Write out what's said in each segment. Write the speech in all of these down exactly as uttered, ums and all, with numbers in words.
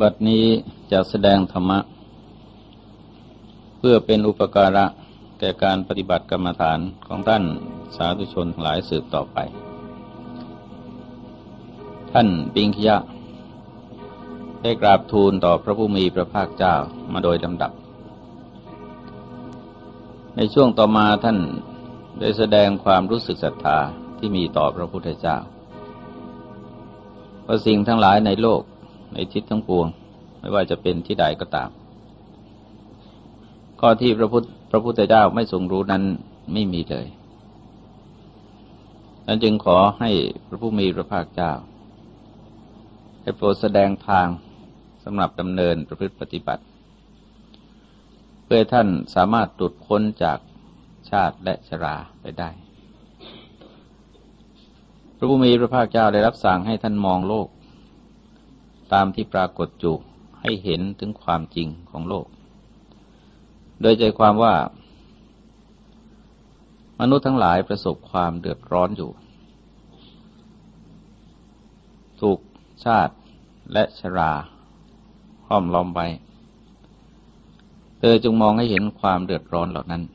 บัดนี้จะแสดงธรรมะเพื่อเป็นอุปการะแก่การปฏิบัติกรรมฐานของท่านสาธุชนหลายสืบต่อไปท่านปิงคิยะได้กราบทูลต่อพระผู้มีพระภาคเจ้ามาโดยลำดับในช่วงต่อมาท่านได้แสดงความรู้สึกศรัทธาที่มีต่อพระพุทธเจ้าว่าสิ่งทั้งหลายในโลกในทิศทั้งปวงไม่ว่าจะเป็นที่ใดก็ตามข้อที่พระพุทธพระพุทธเจ้าไม่ทรงรู้นั้นไม่มีเลยนั้นจึงขอให้พระผู้มีพระภาคเจ้าให้โปรดแสดงทางสำหรับดำเนินประพฤติปฏิบัติเพื่อท่านสามารถหลุดพ้นจากชาติและชราไปได้พระผู้มีพระภาคเจ้าได้รับสั่งให้ท่านมองโลกตามที่ปรากฏอยู่ให้เห็นถึงความจริงของโลกโดยใจความว่ามนุษย์ทั้งหลายประสบความเดือดร้อนอยู่ถูกชาติและชราห้อมล้อมไว้เธอจงมองให้เห็นความเดือดร้อนเหล่านั้น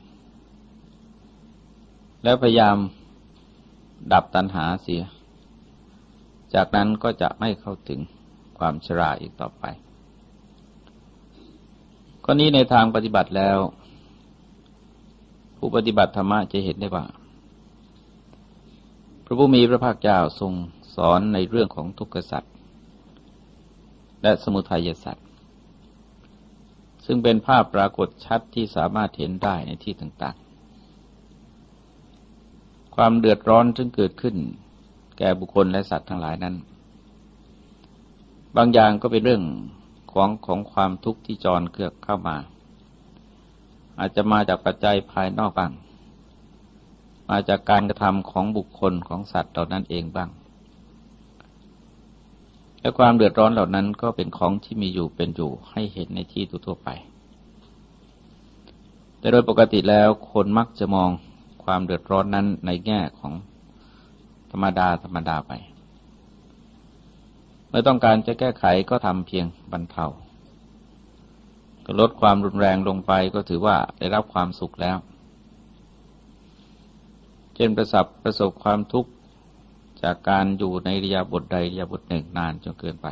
แล้วพยายามดับตัณหาเสียจากนั้นก็จะไม่เข้าถึงความชราอีกต่อไปข้อนี้ในทางปฏิบัติแล้วผู้ปฏิบัติธรรมะจะเห็นได้ว่าพระผู้มีพระภาคเจ้าทรงสอนในเรื่องของทุกขสัจและสมุทัยสัจซึ่งเป็นภาพปรากฏชัดที่สามารถเห็นได้ในที่ต่างๆความเดือดร้อนซึ่งเกิดขึ้นแก่บุคคลและสัตว์ทั้งหลายนั้นบางอย่างก็เป็นเรื่องของของความทุกข์ที่จรเกือกเข้ามาอาจจะมาจากปัจจัยภายนอกบ้างมาจากการกระทำของบุคคลของสัตว์เหล่านั้นเองบ้างและความเดือดร้อนเหล่านั้นก็เป็นของที่มีอยู่เป็นอยู่ให้เห็นในที่ทั่วไปแต่โดยปกติแล้วคนมักจะมองความเดือดร้อนนั้นในแง่ของธรรมดาธรรมดาไปเมื่อต้องการจะแก้ไขก็ทำเพียงบรรเทาก็ลดความรุนแรงลงไปก็ถือว่าได้รับความสุขแล้วเช่นประสบประสบความทุกข์จากการอยู่ในอิริยาบถใดอิริยาบถหนึ่งนานจนเกินไป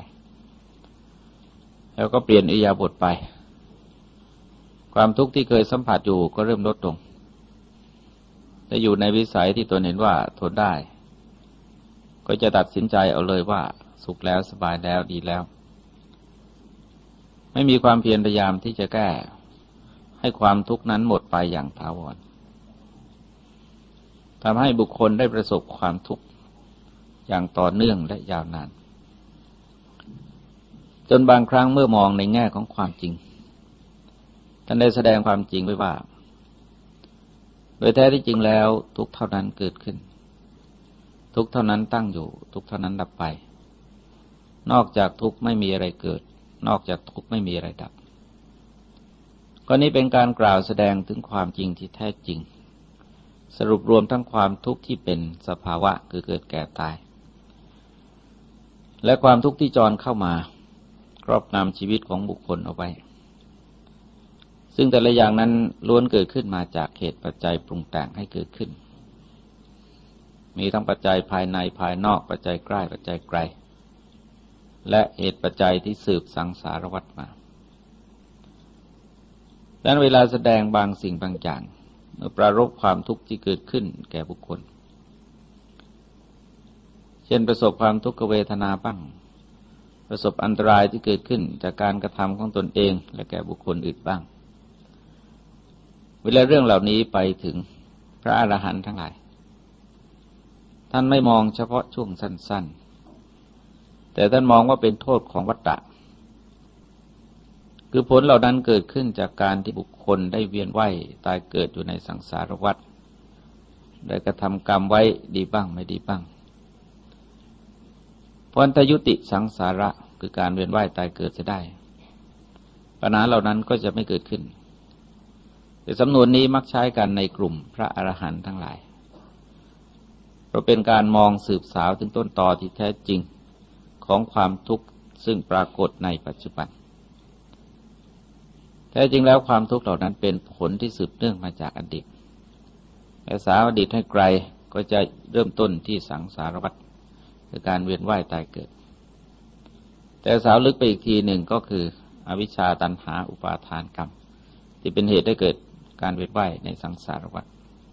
แล้วก็เปลี่ยนอิริยาบถไปความทุกข์ที่เคยสัมผัสอยู่ก็เริ่มลดลงแต่อยู่ในวิสัยที่ตนเห็นว่าทนได้ก็จะตัดสินใจเอาเลยว่าสุขแล้วสบายแล้วดีแล้วไม่มีความเพียรพยายามที่จะแก้ให้ความทุกข์นั้นหมดไปอย่างถาวรทำให้บุคคลได้ประสบความทุกข์อย่างต่อเนื่องและยาวนานจนบางครั้งเมื่อมองในแง่ของความจริงท่านได้แสดงความจริงไว้ว่าโดยแท้ที่จริงแล้วทุกข์เท่านั้นเกิดขึ้นทุกข์เท่านั้นตั้งอยู่ทุกข์เท่านั้นดับไปนอกจากทุกข์ไม่มีอะไรเกิดนอกจากทุกข์ไม่มีอะไรดับข้อนี้เป็นการกล่าวแสดงถึงความจริงที่แท้จริงสรุปรวมทั้งความทุกข์ที่เป็นสภาวะคือเกิดแก่ตายและความทุกข์ที่จรเข้ามาครอบงำชีวิตของบุคคลเอาไว้ซึ่งแต่ละอย่างนั้นล้วนเกิดขึ้นมาจากเหตุปัจจัยปรุงแต่งให้เกิดขึ้นมีทั้งปัจจัยภายในภายนอกปัจจัยใกล้ปัจจัยไกลและเหตุปัจจัยที่สืบสังสารวัฏมาดังนั้นเวลาแสดงบางสิ่งบางอย่างเมื่อปรารภความทุกข์ที่เกิดขึ้นแก่บุคคลเช่นประสบความทุกขเวทนาบ้างประสบอันตรายที่เกิดขึ้นจากการกระทำของตนเองและแก่บุคคลอื่นบ้างเวลาเรื่องเหล่านี้ไปถึงพระอรหันต์ทั้งหลายท่านไม่มองเฉพาะช่วงสั้นๆแต่ท่านมองว่าเป็นโทษของวัฏฏะคือผลเหล่านั้นเกิดขึ้นจากการที่บุคคลได้เวียนว่ายตายเกิดอยู่ในสังสารวัฏได้กระทำกรรมไว้ดีบ้างไม่ดีบ้างพอถ้ายุติสังสาระคือการเวียนว่ายตายเกิดจะได้ปัญหาเหล่านั้นก็จะไม่เกิดขึ้นแต่สำนวนนี้มักใช้กันในกลุ่มพระอรหันต์ทั้งหลายเพราะเป็นการมองสืบสาวถึงต้นตอที่แท้จริงของความทุกข์ซึ่งปรากฏในปัจจุบันแท้จริงแล้วความทุกข์เหล่านั้นเป็นผลที่สืบเนื่องมาจากอดีตแต่สาวอดีตให้ไกลก็จะเริ่มต้นที่สังสารวัฏคือการเวียนว่ายตายเกิดแต่สาวลึกไปอีกทีหนึ่งก็คืออวิชชาตัณหาอุปาทานกรรมที่เป็นเหตุให้เกิดการเวียนว่ายในสังสารวัฏ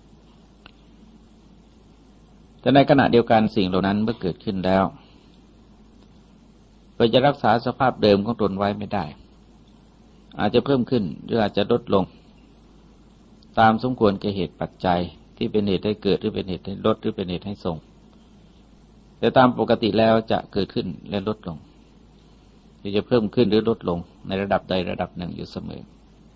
แต่ในขณะเดียวกันสิ่งเหล่านั้นเมื่อเกิดขึ้นแล้วก็จะรักษาสภาพเดิมของตนไว้ไม่ได้อาจจะเพิ่มขึ้นหรืออาจจะลดลงตามสมควรแก่เหตุปัจจัยที่เป็นเหตุให้เกิดหรือเป็นเหตุให้ลดหรือเป็นเหตุให้ทรงแต่ตามปกติแล้วจะเกิดขึ้นและลดลงหรือจะเพิ่มขึ้นหรือลดลงในระดับใดระดับหนึ่งอยู่เสมอ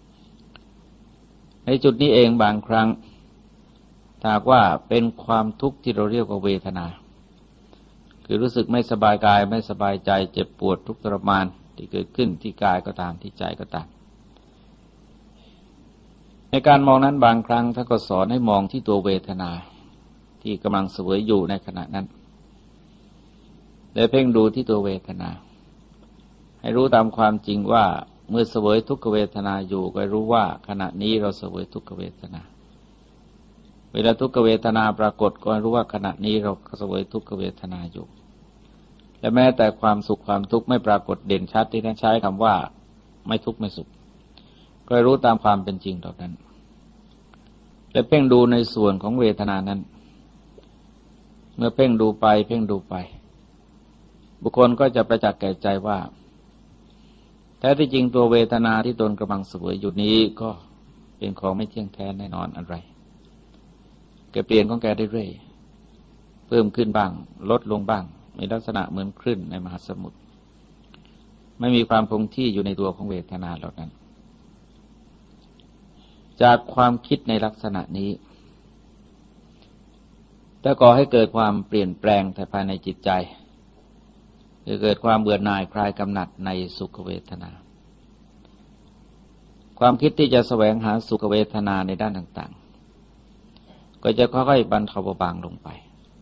ในจุดนี้เองบางครั้งถ้าว่าเป็นความทุกข์ที่เราเรียกว่าเวทนาคือรู้สึกไม่สบายกายไม่สบายใจเจ็บปวดทุกข์ทรมานที่เกิดขึ้นที่กายก็ตามที่ใจก็ตามในการมองนั้นบางครั้งท่านก็สอนให้มองที่ตัวเวทนาที่กำลังเสวยอยู่ในขณะนั้นและเพ่งดูที่ตัวเวทนาให้รู้ตามความจริงว่าเมื่อเสวยทุกขเวทนาอยู่ก็รู้ว่าขณะนี้เราเสวยทุกขเวทนาเวลาทุกขเวทนาปรากฏก็รู้ว่าขณะนี้เราเสวยทุกขเวทนาอยู่และแม้แต่ความสุขความทุกข์ไม่ปรากฏเด่นชัดที่ท่านใช้คำว่าไม่ทุกข์ไม่สุขก็รู้ตามความเป็นจริงต่อนั้นและเพ่งดูในส่วนของเวทนานั้นเมื่อเพ่งดูไปเพ่งดูไปบุคคลก็จะประจักษ์แก่ใจว่าแท้ที่จริงตัวเวทนาที่ตนกำลังเสวยอยู่นี้ก็เป็นของไม่เที่ยงแท้แน่นอนอะไรแกเปลี่ยนของแกได้เรื่อยเพิ่มขึ้นบ้างลดลงบ้างมีลักษณะเหมือนคลื่นในมหาสมุทรไม่มีความคงที่อยู่ในตัวของเวทนาเหล่านั้นจากความคิดในลักษณะนี้ถ้าก่อให้เกิดความเปลี่ยนแปลงภายในจิตใจจะเกิดความเบื่อหน่ายคลายกำหนัดในสุขเวทนาความคิดที่จะแสวงหาสุขเวทนาในด้านต่างๆก็จะค่อยๆบรรเทาเบาบางลงไป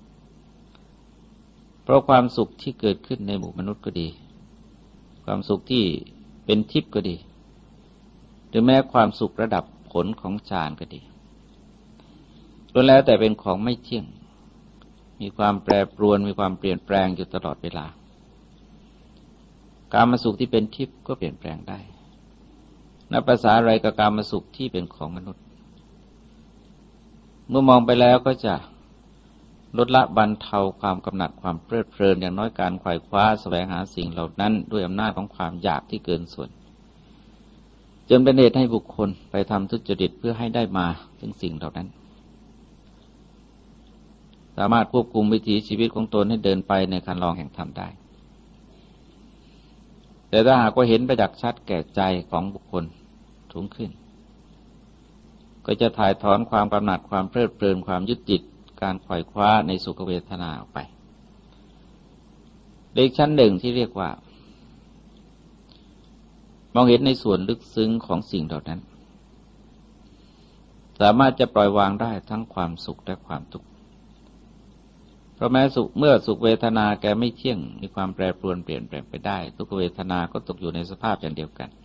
เพราะความสุขที่เกิดขึ้นในหมู่มนุษย์ก็ดีความสุขที่เป็นทิพย์ก็ดีหรือแม้ความสุขระดับผลของฌานก็ดีล้วนแล้วแต่เป็นของไม่เที่ยงมีความแปรปรวนมีความเปลี่ยนแปลงอยู่ตลอดเวลากามสุขที่เป็นทิพย์ก็เปลี่ยนแปลงได้นับภาษาอะไรกับกามสุขที่เป็นของมนุษย์เมื่อมองไปแล้วก็จะลดละบรรเทาความกำหนัดความเพลิดเพลินอย่างน้อยการไขว่คว้าแสวงหาสิ่งเหล่านั้นด้วยอำนาจของความอยากที่เกินส่วนจนเป็นเหตุให้บุคคลไปทำทุจริตเพื่อให้ได้มาถึงสิ่งเหล่านั้นสามารถควบคุมวิถีชีวิตของตนให้เดินไปในคันลองแห่งธรรมได้แต่ถ้าหากว่าเห็นประจักษ์ชัดแก่ใจของบุคคลสูงขึ้นก็จะถ่ายถอนความกำหนัดความเพลิดเพลินความยึดติดการไขว่คว้าในสุขเวทนาออกไปอีกชั้นหนึ่งที่เรียกว่ามองเห็นในส่วนลึกซึ้งของสิ่งเหล่านั้นสามารถจะปล่อยวางได้ทั้งความสุขและความทุกข์เพราะแม้สุขเมื่อสุขเวทนาแกไม่เที่ยงมีความแปรปรวนเปลี่ยนแปลงไปได้ทุกขเวทนาก็ตกอยู่ในสภาพอย่างเดียวกัน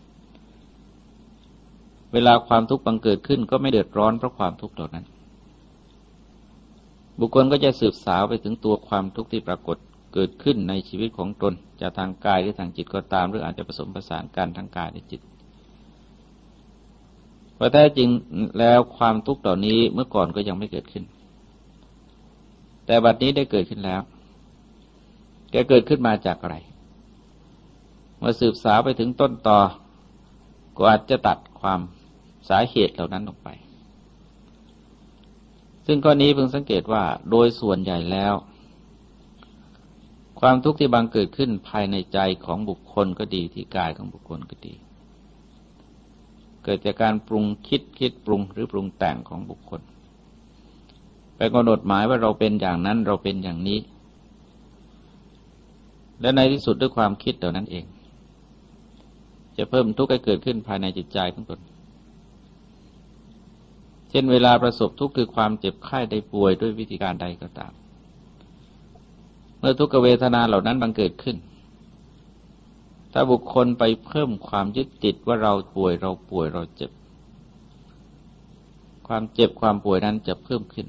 เวลาความทุกข์บังเกิดขึ้นก็ไม่เดือดร้อนเพราะความทุกข์เหล่านั้นบุคคลก็จะสืบสาวไปถึงตัวความทุกข์ที่ปรากฏเกิดขึ้นในชีวิตของตนจะทางกายหรือทางจิตก็ตามหรืออาจจะผสมผสานกันทั้งกายและจิตเพราะแท้จริงแล้วความทุกข์เหล่านี้เมื่อก่อนก็ยังไม่เกิดขึ้นแต่บัดนี้ได้เกิดขึ้นแล้วแกเกิดขึ้นมาจากอะไรเมื่อสืบสาวไปถึงต้นตอก็อาจจะตัดความสาเหตุเหล่านั้นออกไปซึ่งข้อนี้เพิ่งสังเกตว่าโดยส่วนใหญ่แล้วความทุกข์ที่บังเกิดขึ้นภายในใจของบุคคลก็ดีที่กายของบุคคลก็ดีเกิดจากการปรุงคิดคิดปรุงหรือปรุงแต่งของบุคคลไปกำหนดหมายว่าเราเป็นอย่างนั้นเราเป็นอย่างนี้และในที่สุดด้วยความคิดเหล่านั้นเองจะเพิ่มทุกข์ให้เกิดขึ้นภายในจิตใจของตนเช่นเวลาประสบทุกข์คือความเจ็บไข้ได้ป่วยด้วยวิธีการใดก็ตามเมื่อทุกขเวทนาเหล่านั้นบังเกิดขึ้นถ้าบุคคลไปเพิ่มความยึดติดว่าเราป่วยเราป่วยเราเจ็บความเจ็บความป่วยนั้นจะเพิ่มขึ้น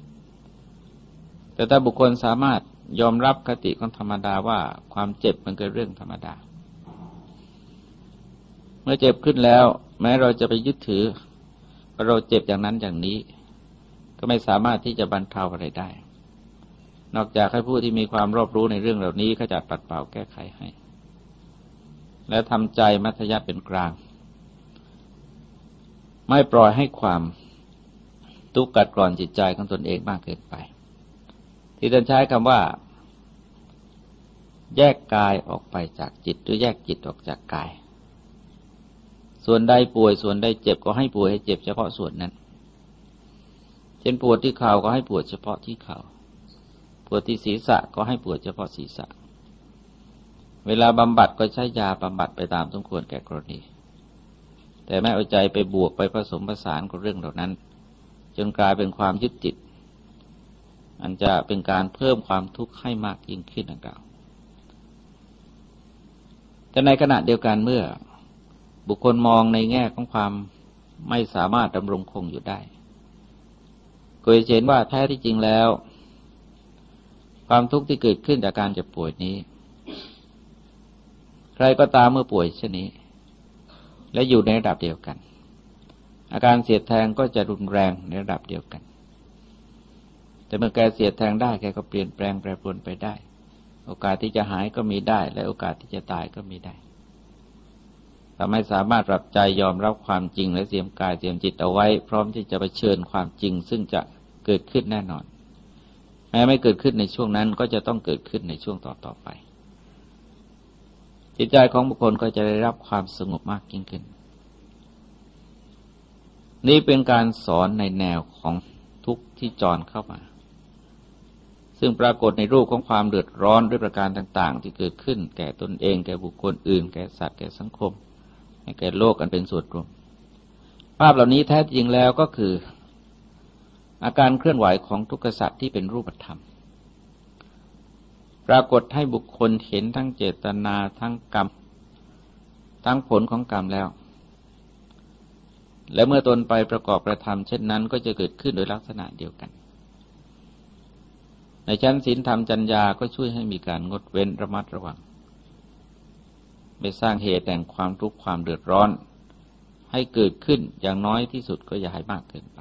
แต่ถ้าบุคคลสามารถยอมรับคติของธรรมดาว่าความเจ็บมันเป็นเรื่องธรรมดาเมื่อเจ็บขึ้นแล้วแม้เราจะไปยึดถือว่าเราเจ็บอย่างนั้นอย่างนี้ก็ไม่สามารถที่จะบรรเทาอะไรได้นอกจากให้ผู้ที่มีความรอบรู้ในเรื่องเหล่านี้ขจัดปัดเป่าแก้ไขให้และทำใจมัธยัสถ์เป็นกลางไม่ปล่อยให้ความทุกข์กัดกร่อนจิตใจของตนเองมากเกินไปที่ท่านใช้คำว่าแยกกายออกไปจากจิตหรือแยกจิตออกจากกายส่วนใดป่วยส่วนใดเจ็บก็ให้ป่วยให้เจ็บเฉพาะส่วนนั้นเช่นปวดที่เข่าก็ให้ปวดเฉพาะที่เข่าปวดที่ศีรษะก็ให้ปวดเฉพาะศีรษะเวลาบำบัดก็ใช้ยาบำบัดไปตามสมควรแก่กรณีแต่ไม่เอาใจไปบวกไปผสมผสานกับเรื่องเหล่านั้นจนกลายเป็นความยึดติดอันจะเป็นการเพิ่มความทุกข์ให้มากยิ่งขึ้นดังกล่าวแต่ในขณะเดียวกันเมื่อบุคคลมองในแง่ของความไม่สามารถดำรงคงอยู่ได้ก็จะเห็นว่าแท้ที่จริงแล้วความทุกข์ที่เกิดขึ้นจากการเจ็บป่วยนี้ใครก็ตามเมื่อป่วยเช่นนี้และอยู่ในระดับเดียวกันอาการเสียดแทงก็จะรุนแรงในระดับเดียวกันแต่เมื่อแกเสียดแทงได้แกก็เปลี่ยนแปลงแปรปรวนไปได้โอกาสที่จะหายก็มีได้และโอกาสที่จะตายก็มีได้ทำให้สามารถปรับใจยอมรับความจริงและเตรียมกายเตรียมจิตเอาไว้พร้อมที่จะเผชิญความจริงซึ่งจะเกิดขึ้นแน่นอนแม้ไม่เกิดขึ้นในช่วงนั้นก็จะต้องเกิดขึ้นในช่วงต่อๆไปจิตใจของบุคคลก็จะได้รับความสงบมากยิ่งขึ้นนี่เป็นการสอนในแนวของทุกข์ที่จรเข้ามาซึ่งปรากฏในรูปของความเดือดร้อนด้วยประการต่างๆที่เกิดขึ้นแก่ตนเองแก่บุคคลอื่นแก่สัตว์แก่สังคมแก่โลกกันเป็นส่วนรวมภาพเหล่านี้แท้จริงแล้วก็คืออาการเคลื่อนไหวของทุกขสัตว์ที่เป็นรูปธรรมปรากฏให้บุคคลเห็นทั้งเจตนาทั้งกรรมทั้งผลของกรรมแล้วและเมื่อตนไปประกอบกระทำเช่นนั้นก็จะเกิดขึ้นโดยลักษณะเดียวกันในชั้นศีลธรรมจรรยาก็ช่วยให้มีการงดเว้นระมัดระวังไม่สร้างเหตุแห่งความทุกข์ความเดือดร้อนให้เกิดขึ้นอย่างน้อยที่สุดก็อย่าให้มากเกินไป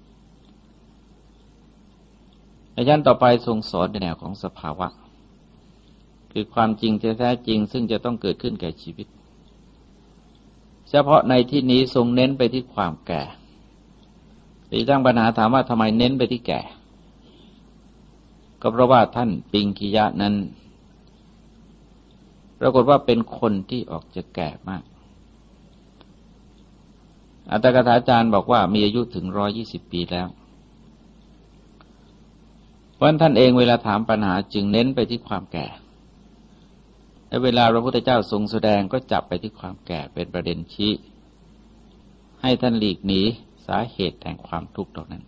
ในชั้นต่อไปทรงสอนในแนวของสภาวะคือความจริงแท้จริงซึ่งจะต้องเกิดขึ้นแก่ชีวิตเฉพาะในที่นี้ทรงเน้นไปที่ความแก่ที่ตั้งปัญหาถามว่าทำไมเน้นไปที่แก่ก็เพราะว่าท่านปิงคิยะนั้นปรากฏว่าเป็นคนที่ออกจะแก่มากอัตถกถาจารย์บอกว่ามีอายุถึงร้อยยี่สิบปีแล้วเพราะฉะนั้นท่านเองเวลาถามปัญหาจึงเน้นไปที่ความแก่และเวลาพระพุทธเจ้าทรงแสดงก็จับไปที่ความแก่เป็นประเด็นชี้ให้ท่านหลีกหนีสาเหตุแห่งความทุกข์เหล่านั้น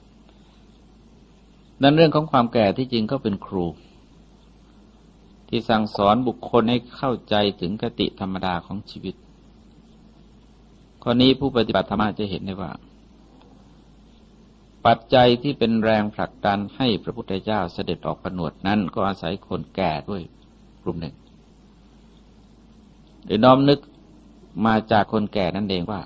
ดังเรื่องของความแก่ที่จริงก็เป็นครูที่สั่งสอนบุคคลให้เข้าใจถึงคติธรรมดาของชีวิตข้อนี้ผู้ปฏิบัติธรรมจะเห็นได้ว่าปัจจัยที่เป็นแรงผลักดันให้พระพุทธเจ้าเสด็จออกผนวดนั้นก็อาศัยคนแก่ด้วยกลุ่มหนึ่งโดยน้อมนึกมาจากคนแก่นั่นเองว่า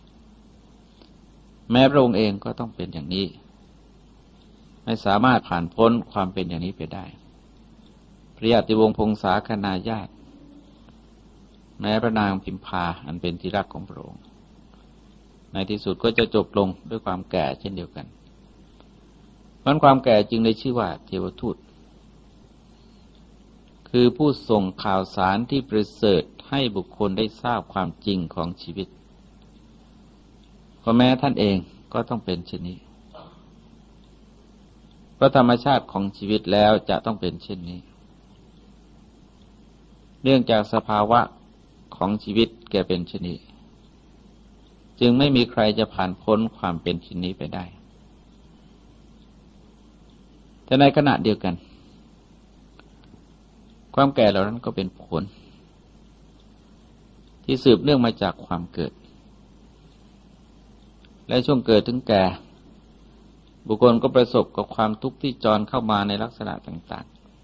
แม้พระองค์เองก็ต้องเป็นอย่างนี้ไม่สามารถผ่านพ้นความเป็นอย่างนี้ไปได้พระญาติวงศ์พงษาคณาญาติแม้พระนางพิมพาอันเป็นที่รักของพระองค์ในที่สุดก็จะจบลงด้วยความแก่เช่นเดียวกันเพราะความแก่จึงได้ชื่อว่าเทวทูตคือผู้ส่งข่าวสารที่ประเสริฐให้บุคคลได้ทราบความจริงของชีวิตก็แม้ท่านเองก็ต้องเป็นเช่นนี้เพราะธรรมชาติของชีวิตแล้วจะต้องเป็นเช่นนี้เนื่องจากสภาวะของชีวิตแกเป็นเช่นนี้จึงไม่มีใครจะผ่านพ้นความเป็นเช่นนี้ไปได้แต่ในขณะเดียวกันความแก่เหล่านั้นก็เป็นผลที่สืบเนื่องมาจากความเกิดและช่วงเกิดถึงแก่บุคคลก็ประสบกับความทุกข์ที่จรเข้ามาในลักษณะต่าง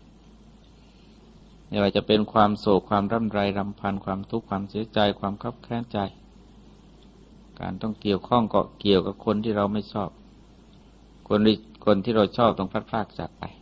ๆไม่ว่าจะเป็นความโศกความร่ำไรรำพันความทุกข์ความเสียใจความคับแค้นใจการต้องเกี่ยวข้องเกาะเกี่ยวกับคนที่เราไม่ชอบคนที่คนที่เราชอบต้องพลัดพรากจากไป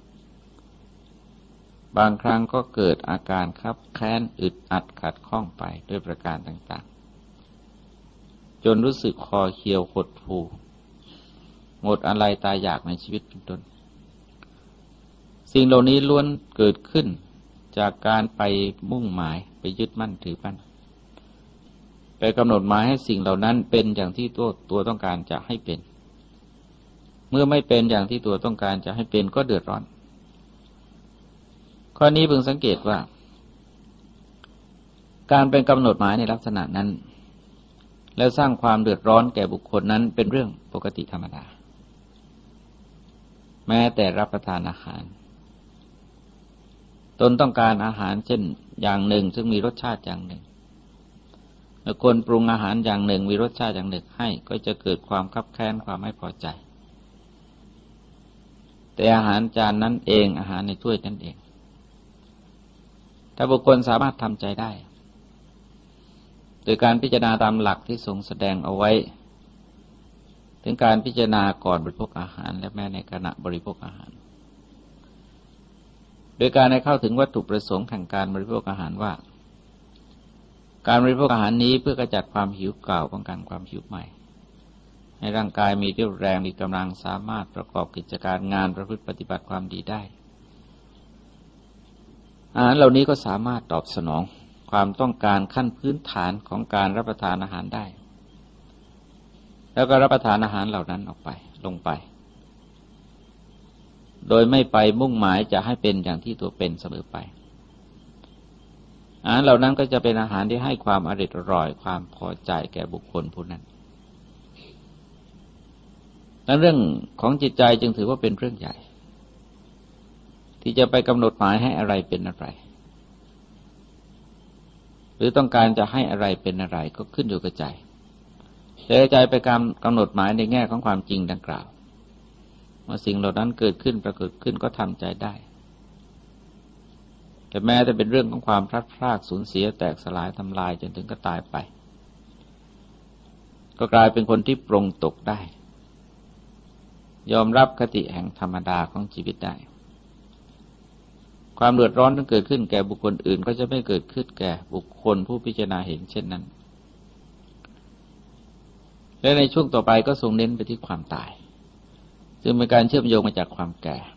บางครั้งก็เกิดอาการคับแค้นอึดอัดขัดข้องไปด้วยประการต่างๆจนรู้สึกคอเคี้ยวหดหู่หมดอะไรตายอยากในชีวิตเป็นต้นสิ่งเหล่านี้ล้วนเกิดขึ้นจากการไปมุ่งหมายไปยึดมั่นถือมั่นไปกำหนดหมายให้สิ่งเหล่านั้นเป็นอย่างที่ตัวตัวต้องการจะให้เป็นเมื่อไม่เป็นอย่างที่ตัวต้องการจะให้เป็นก็เดือดร้อนข้อนี้พึงสังเกตว่าการเป็นกำหนดหมายในลักษณะนั้นแล้วสร้างความเดือดร้อนแก่บุคคลนั้นเป็นเรื่องปกติธรรมดาแม้แต่รับประทานอาหารตนต้องการอาหารเช่นอย่างหนึ่งซึ่งมีรสชาติอย่างหนึ่งแล้วคนปรุงอาหารอย่างหนึ่งมีรสชาติอย่างหนึ่งให้ก็จะเกิดความคับแค้นความไม่พอใจแต่อาหารจานนั้นเองอาหารในถ้วยนั้นเองถ้าบุคคลสามารถทำใจได้โดยการพิจารณาตามหลักที่ทรงแสดงเอาไว้ถึงการพิจารณาก่อนบริโภคอาหารและแม้ในขณะบริโภคอาหารโดยการให้เข้าถึงวัตถุประสงค์แห่งการบริโภคอาหารว่าการบริโภคอาหารนี้เพื่อกระจัดความหิวเก่าป้องกันความหิวใหม่ให้ร่างกายมีเรี่ยวแรงมีกำลังสามารถประกอบกิจการงานประพฤติปฏิบัติความดีได้อาหารเหล่านี้ก็สามารถตอบสนองความต้องการขั้นพื้นฐานของการรับประทานอาหารได้แล้วก็รับประทานอาหารเหล่านั้นออกไปลงไปโดยไม่ไปมุ่งหมายจะให้เป็นอย่างที่ตัวเป็นเสมอไปอาหารเหล่านั้นก็จะเป็นอาหารที่ให้ความอร่อยอร่อยความพอใจแก่บุคคลผู้นั้นและเรื่องของจิตใจจึงถือว่าเป็นเรื่องใหญ่ที่จะไปกำหนดหมายให้อะไรเป็นอะไรหรือต้องการจะให้อะไรเป็นอะไรก็ขึ้นอยู่กับใจแต่ใจไปกำหนดหมายในแง่ของความจริงดังกล่าวเมื่อสิ่งเหล่านั้นเกิดขึ้นปรากฏขึ้นก็ทำใจได้แต่แม้แต่เป็นเรื่องของความพลัดพรากสูญเสียแตกสลายทำลายจนถึงก็ตายไปก็กลายเป็นคนที่ปรงตกได้ยอมรับคติแห่งธรรมดาของชีวิตได้ความเดือดร้อนที่เกิดขึ้นแก่บุคคลอื่นก็จะไม่เกิดขึ้นแก่บุคคลผู้พิจารณาเห็นเช่นนั้นและในช่วงต่อไปก็ทรงเน้นไปที่ความตายซึ่งเป็นการเชื่อมโยงมาจากความแก่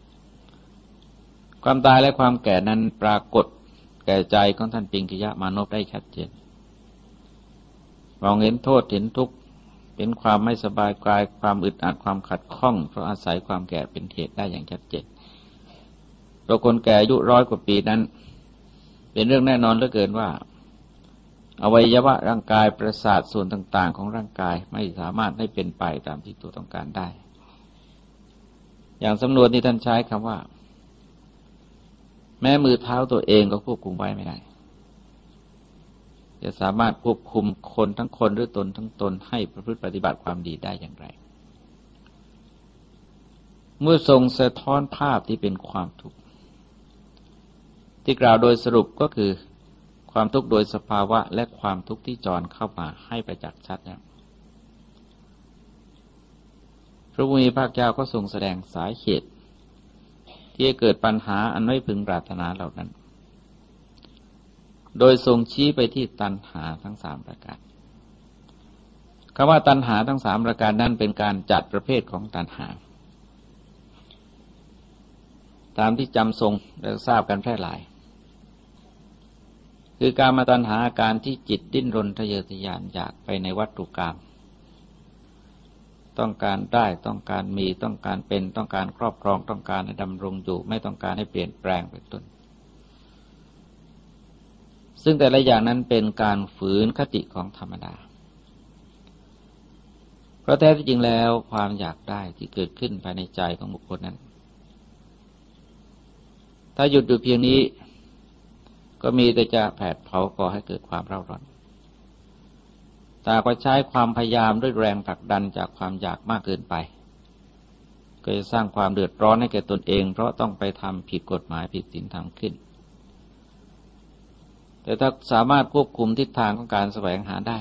ความตายและความแก่นั้นปรากฏแก่ใจของท่านปิงคิยมานพได้ชัดเจนมองเห็นโทษเห็นทุกข์เห็นความไม่สบายกายความอึดอัดความขัดข้องเพราะอาศัยความแก่เป็นเหตุได้อย่างชัดเจนเราคนแก่อายุร้อยกว่าปีนั้นเป็นเรื่องแน่นอนเหลือเกินว่าอวัยวะร่างกายประสาทส่วนต่างๆของร่างกายไม่สามารถให้เป็นไปตามที่ตัวต้องการได้อย่างสำนวนที่ท่านใช้คำว่าแม้มือเท้าตัวเองก็ควบคุมไว้ไม่ได้จะสามารถควบคุมคนทั้งคนหรือตนทั้งตนให้ประพฤติปฏิบัติความดีได้อย่างไรเมื่อทรงสะท้อนภาพที่เป็นความทุกข์ที่กล่าวโดยสรุปก็คือความทุกข์โดยสภาวะและความทุกข์ที่จรเข้ามาให้ประจักษ์ชัดแล้วพระผู้มีพระเจ้าก็ทรงแสดงสาเหตุที่จะเกิดปัญหาอันไม่พึงปรารถนาเหล่านั้นโดยทรงชี้ไปที่ตัณหาทั้งสามประการคำว่าตัณหาทั้งสามประการนั้นเป็นการจัดประเภทของตัณหาตามที่จำทรงและทราบกันแพร่หลายคือการมาตัณหาอาการที่จิตดิ้นรนทะเยอทะยานอยากไปในวัตถุกรรมต้องการได้ต้องการมีต้องการเป็นต้องการครอบครองต้องการให้ดำรงอยู่ไม่ต้องการให้เปลี่ยนแปลงเป็นต้นซึ่งแต่ละอย่างนั้นเป็นการฝืนคติของธรรมดาเพราะแท้ที่จริงแล้วความอยากได้ที่เกิดขึ้นภายในใจของบุคคลนั้นถ้าหยุดอยู่เพียงนี้ก็มีแต่จะแผดเผาก่อให้เกิดความเร่าร้อนแต่ก็ใช้ความพยายามด้วยแรงผลักดันจากความอยากมากเกินไปก็จะสร้างความเดือดร้อนให้แก่ตนเองเพราะต้องไปทำผิดกฎหมายผิดศีลธรรมขึ้นแต่ถ้าสามารถควบคุมทิศทางของการแสวงหาได้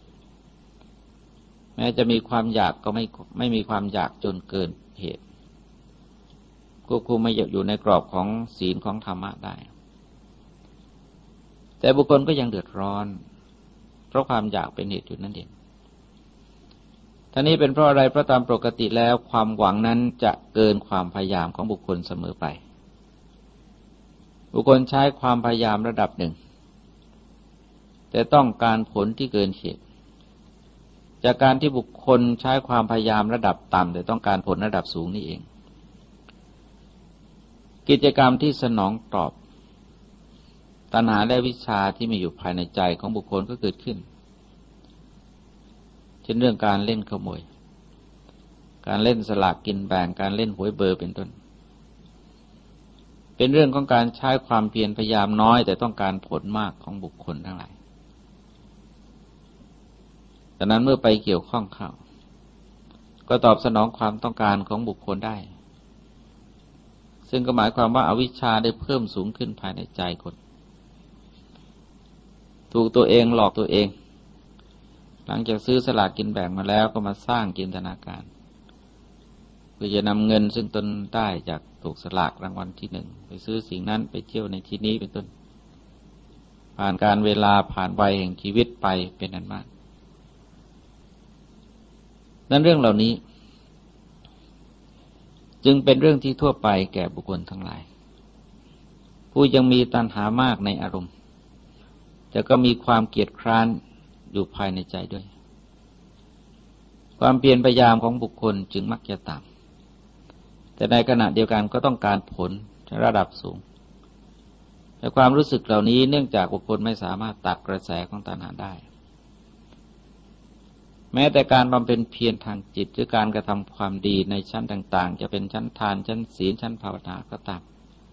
แม้จะมีความอยากก็ไม่ไม่มีความอยากจนเกินเหตุควบคุมไม่อยู่ในกรอบของศีลของธรรมะได้แต่บุคคลก็ยังเดือดร้อนเพราะความอยากเป็นเหตุอยู่นั่นเองท่านี้เป็นเพราะอะไรเพราะตามปกติแล้วความหวังนั้นจะเกินความพยายามของบุคคลเสมอไปบุคคลใช้ความพยายามระดับหนึ่งแต่ต้องการผลที่เกินเหตุจากการที่บุคคลใช้ความพยายามระดับต่ำแต่ต้องการผลระดับสูงนี่เองกิจกรรมที่สนองตอบตัณหาและวิชาที่มีอยู่ภายในใจของบุคคลก็เกิดขึ้นเช่นเรื่องการเล่นขโมยการเล่นสลากกินแบ่งการเล่นหวยเบอร์เป็นต้นเป็นเรื่องของการใช้ความเพียรพยายามน้อยแต่ต้องการผลมากของบุคคลทั้งหลายดังนั้นเมื่อไปเกี่ยวข้องเข้าก็ตอบสนองความต้องการของบุคคลได้ซึ่งก็หมายความว่าอวิชชาได้เพิ่มสูงขึ้นภายในใจคนถูกตัวเองหลอกตัวเองหลังจากซื้อสลากกินแบ่งมาแล้วก็มาสร้างจินตนาการเพื่อจะนำเงินซึ่งตนได้จากถูกสลากรางวัลที่หนึ่งไปซื้อสิ่งนั้นไปเที่ยวในที่นี้เป็นต้นผ่านการเวลาผ่านวัยแห่งชีวิตไปเป็นอันมากนั้นเรื่องเหล่านี้จึงเป็นเรื่องที่ทั่วไปแก่บุคคลทั้งหลายผู้ยังมีตัณหามากในอารมณ์แต่ก็มีความเกียจคร้านอยู่ภายในใจด้วยความเพียรพยายามของบุคคลจึงมักจะต่ำแต่ในขณะเดียวกันก็ต้องการผลระดับสูงแต่ความรู้สึกเหล่านี้เนื่องจากบุคคลไม่สามารถตัดกระแสของตัณหาได้แม้แต่การบำเพ็ญเพียรทางจิตหรือการกระทำความดีในชั้นต่างๆจะเป็นชั้นทานชั้นศีลชั้นภาวนาก็ตาม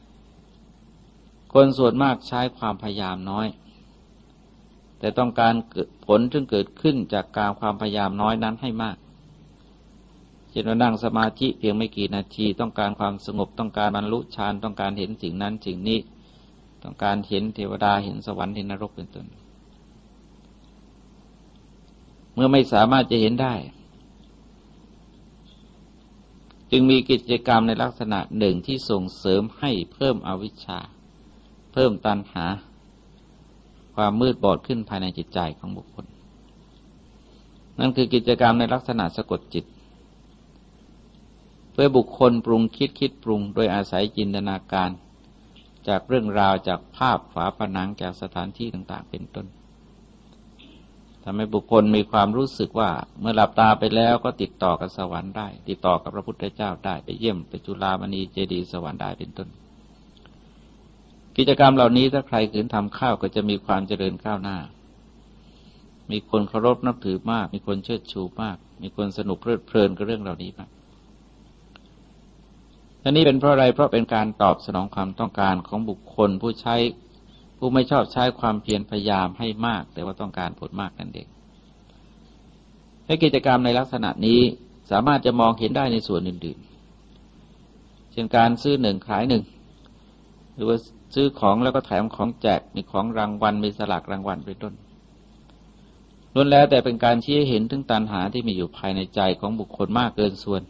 คนส่วนมากใช้ความพยายามน้อยแต่ต้องการผลซึ่งเกิดขึ้นจากการความพยายามน้อยนั้นให้มากเช่นว่านั่งสมาธิเพียงไม่กี่นาทีต้องการความสงบต้องการบรรลุฌานต้องการเห็นสิ่งนั้นสิ่งนี้ต้องการเห็นเทวดาเห็นสวรรค์เห็นนรกเป็นต้นเมื่อไม่สามารถจะเห็นได้จึงมีกิจกรรมในลักษณะหนึ่งที่ส่งเสริมให้เพิ่มอวิชชาเพิ่มตัณหาความมืดบอดขึ้นภายในจิตใจของบุคคลนั่นคือกิจกรรมในลักษณะสะกดจิตเพื่อบุคคลปรุงคิดคิดปรุงโดยอาศัยจินตนาการจากเรื่องราวจากภาพฝาผนังจากสถานที่ต่างๆเป็นต้นทำให้บุคคลมีความรู้สึกว่าเมื่อหลับตาไปแล้วก็ติดต่อกับสวรรค์ได้ติดต่อกับพระพุทธเจ้าได้ไปเยี่ยมไปจุฬามณีเจดีย์สวรรค์ได้เป็นต้นกิจกรรมเหล่านี้ถ้าใครขืนทำข้าวก็จะมีความเจริญก้าวหน้ามีคนเคารพนับถือมากมีคนเชิดชูมากมีคนสนุกเพลิดเพลินกับเรื่องเหล่านี้มากอันนี้เป็นเพราะอะไรเพราะเป็นการตอบสนองความต้องการของบุคคลผู้ใช้ผู้ไม่ชอบใช้ความเพียรพยายามให้มากแต่ว่าต้องการผลมากนั่นเองให้กิจกรรมในลักษณะนี้สามารถจะมองเห็นได้ในส่วนอื่นๆเช่นการซื้อหนึ่งขายหนึ่งหรือว่าซื้อของแล้วก็แถมของแจกมีของรางวัลมีสลากรางวัลเป็นต้นล้วนแล้วแต่เป็นการชี้ให้เห็นถึงตัณหาที่มีอยู่ภายในใจของบุคคลมากเกินส่วน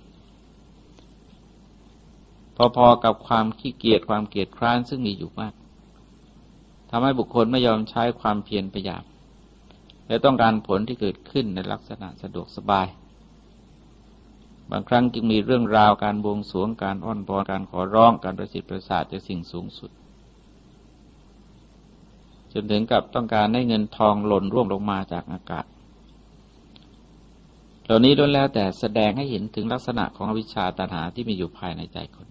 พอๆกับความขี้เกียจความเกียจคร้านซึ่งมีอยู่มากทำให้บุคคลไม่ยอมใช้ความเพียรพยายามและต้องการผลที่เกิดขึ้นในลักษณะสะดวกสบายบางครั้งจึงมีเรื่องราวการบวงสรวงการอ้อนวอนการขอร้องการประสิทธิ์ประสาทจากสิ่งสูงสุดจนถึงกับต้องการให้เงินทองหล่นร่วงลงมาจากอากาศเหล่านี้ล้วนแล้วแต่แสดงให้เห็นถึงลักษณะของอวิชชาตัณหาที่มีอยู่ภายในใจคน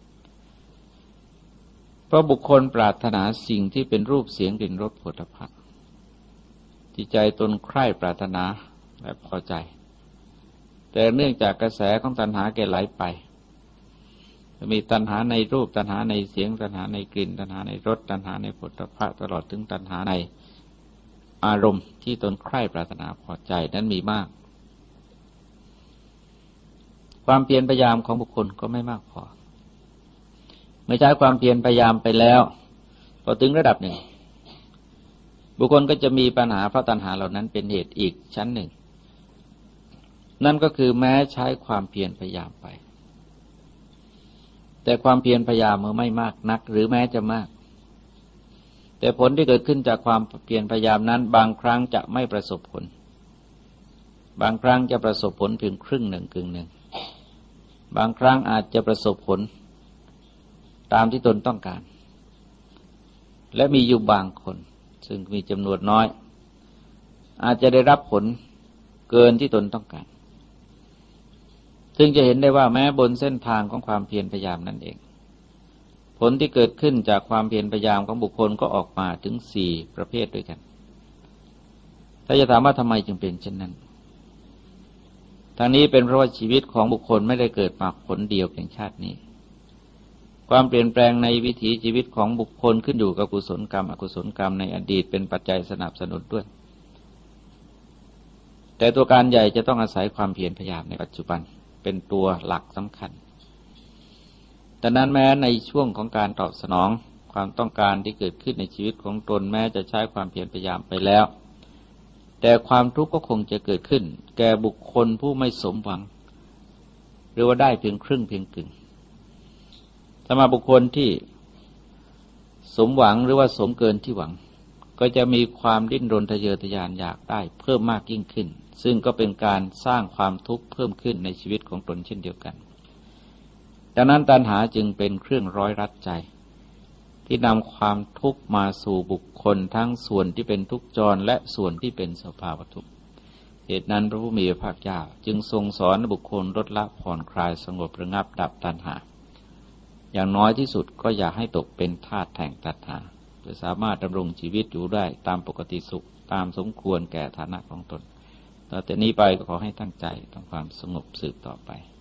เพราะบุคคลปรารถนาสิ่งที่เป็นรูปเสียงกลิ่นรสโผฏฐัพพะจิตใจตนใคร่ปรารถนาและพอใจแต่เนื่องจากกระแสของตัณหาแก่ไหลไปมีตัณหาในรูปตัณหาในเสียงตัณหาในกลิ่นตัณหาในรสตัณหาในโผฏฐัพพะตลอดถึงตัณหาในอารมณ์ที่ตนใคร่ปรารถนาพอใจนั้นมีมากความเพียรพยายามของบุคคลก็ไม่มากพอไม่ใช้ความเพียรพยายามไปแล้วพอถึงระดับหนึ่งบุคคลก็จะมีปัญหาเพราะตัณหาเหล่านั้นเป็นเหตุอีกชั้นหนึ่งนั่นก็คือแม้ใช้ความเพียรพยายามไปแต่ความเพียรพยายามมันไม่มากนักหรือแม้จะมากแต่ผลที่เกิดขึ้นจากความเพียรพยายามนั้นบางครั้งจะไม่ประสบผลบางครั้งจะประสบผลเพียงครึ่งหนึ่งกึ่งหนึ่งบางครั้งอาจจะประสบผลตามที่ตนต้องการและมีอยู่บางคนซึ่งมีจำนวนน้อยอาจจะได้รับผลเกินที่ตนต้องการซึ่งจะเห็นได้ว่าแม้บนเส้นทางของความเพียรพยายามนั่นเองผลที่เกิดขึ้นจากความเพียรพยายามของบุคคลก็ออกมาถึงสี่ประเภทด้วยกันถ้าจะถามว่าทำไมจึงเป็นเช่นนั้นทางนี้เป็นเพราะว่าชีวิตของบุคคลไม่ได้เกิดมาผลเดียวเพียงชาตินี้ความเปลี่ยนแปลงในวิถีชีวิตของบุคคลขึ้นอยู่กับกุศลกรรมอกุศลกรรมในอดีตเป็นปัจจัยสนับสนุนด้วยแต่ตัวการใหญ่จะต้องอาศัยความเพียรพยายามในปัจจุบันเป็นตัวหลักสำคัญดังนั้นแม้ในช่วงของการตอบสนองความต้องการที่เกิดขึ้นในชีวิตของตนแม้จะใช้ความเพียรพยายามไปแล้วแต่ความทุกข์ก็คงจะเกิดขึ้นแก่บุคคลผู้ไม่สมหวังหรือว่าได้เพียงครึ่งเพียงกึ่งสำหรับบุคคลที่สมหวังหรือว่าสมเกินที่หวังก็จะมีความดิ้นรนทะเยอทะยานอยากได้เพิ่มมากยิ่งขึ้นซึ่งก็เป็นการสร้างความทุกข์เพิ่มขึ้นในชีวิตของตนเช่นเดียวกันดังนั้นตัณหาจึงเป็นเครื่องร้อยรัดใจที่นำความทุกข์มาสู่บุคคลทั้งส่วนที่เป็นทุกข์จรและส่วนที่เป็นสภาวะทุกข์เหตุนั้นพระผู้มีพระภาคเจ้าจึงทรงสอนบุคคลลดละผ่อนคลายสงบระงับดับตัณหาอย่างน้อยที่สุดก็อย่าให้ตกเป็นทาสแห่งตัณหาโดยสามารถดำรงชีวิตอยู่ได้ตามปกติสุขตามสมควรแก่ฐานะของตนต่อแต่นี้ไปก็ขอให้ตั้งใจทำความสงบสืบต่อไป